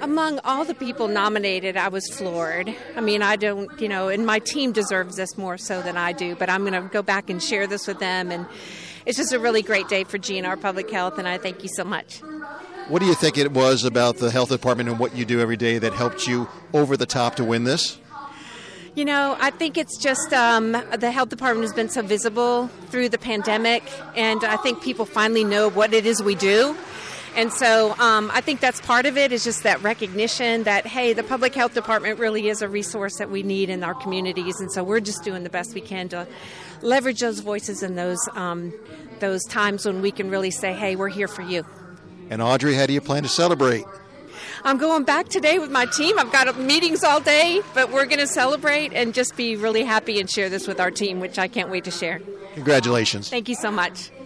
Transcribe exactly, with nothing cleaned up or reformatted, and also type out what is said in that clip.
Among all the people nominated, I was floored. I mean, I don't, you know, and my team deserves this more so than I do, but I'm going to go back and share this with them. And it's just a really great day for G N R Public Health, and I thank you so much. What do you think it was about the health department and what you do every day that helped you over the top to win this? You know, I think it's just um, the health department has been so visible through the pandemic, and I think people finally know what it is we do. And so um, I think that's part of it, is just that recognition that, hey, the public health department really is a resource that we need in our communities. And so we're just doing the best we can to leverage those voices in those um, those times when we can really say, hey, we're here for you. And Audrey, how do you plan to celebrate? I'm going back today with my team. I've got meetings all day, but we're going to celebrate and just be really happy and share this with our team, which I can't wait to share. Congratulations. Thank you so much.